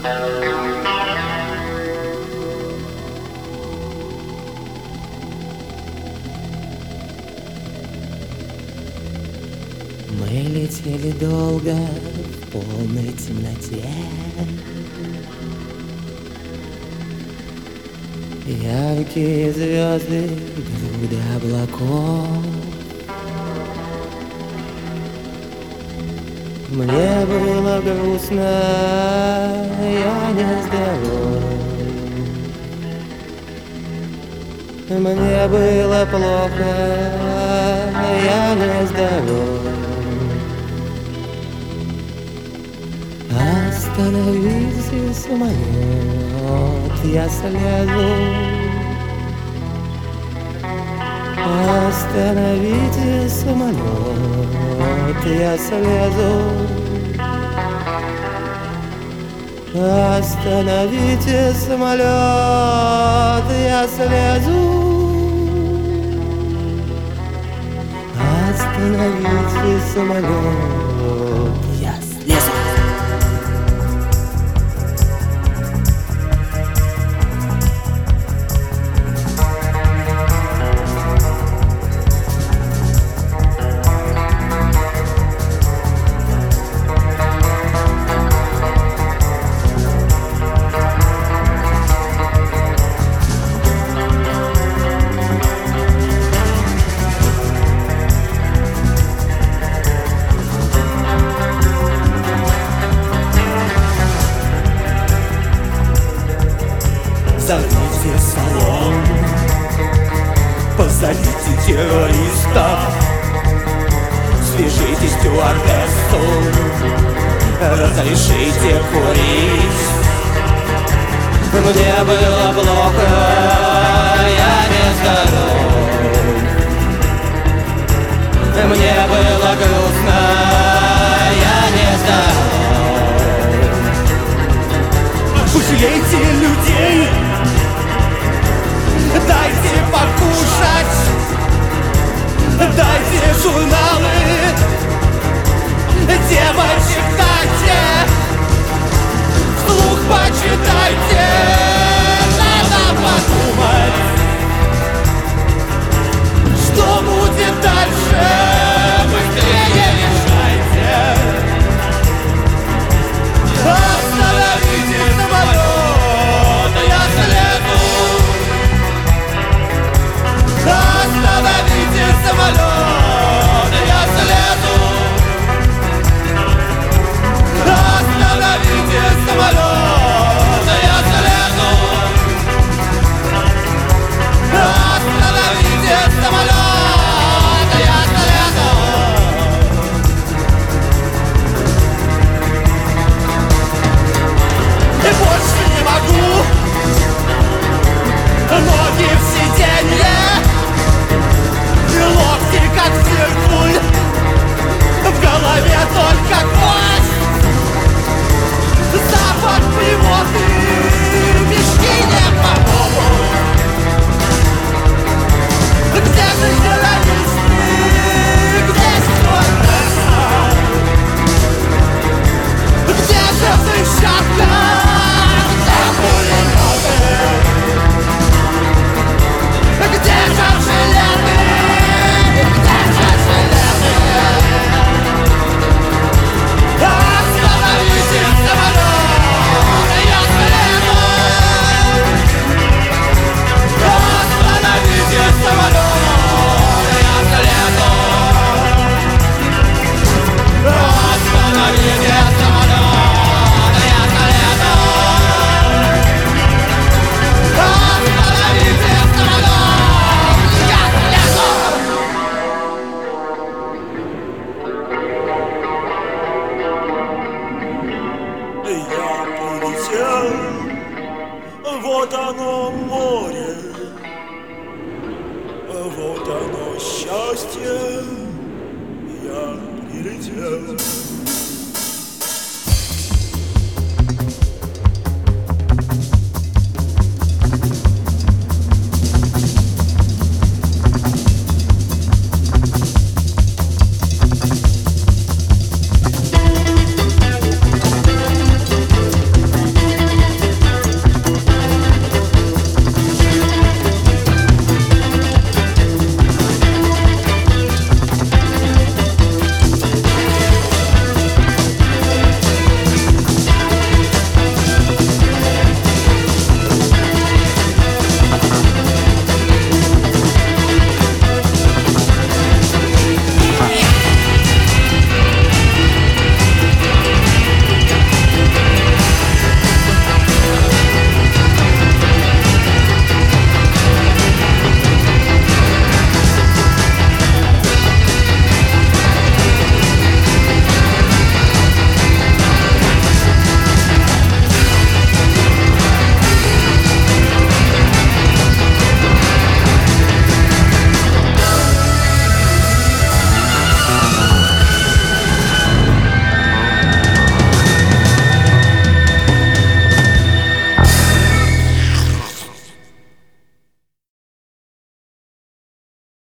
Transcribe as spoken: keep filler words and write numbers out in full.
Мы летели долго в полной темноте. Яркие звезды, груды облаков. Мне было грустно, я не здоров. Мне было плохо, я не здоров. Остановите самолет, я слезу. Остановите самолет, я слезу. Остановите самолет, я слезу. Остановите самолет, я слезу. Зовите салон, позовите террористов, свяжите стюардессу, разрешите курить. Мне было плохо, я не здоров. Мне было грустно, я не здоров. Пожалейте людей, дайте покушать, дайте журналы, девочек дайте, вслух почитайте, надо подумать, что будет дальше, быстрее решайте. Остановите самолет, я слезу. Остановите самолет, я слезу. Остановите самолет, я слезу. Остановите самолет, я слезу. И больше не могу. Ноги в сиденье, и локти как циркуль, в голове только гвоздь, запах блевоты, мешки не помогут. Где же террористы, где стюардесса, где же взрывчатка, где пулеметы? Где же жилеты? Где же жилеты? Остановите самолет, я слезу. Остановите самолет, я слезу. Остановите самолет, я слезу. Остановите я полетел, вот оно море, вот оно счастье, я прилетел.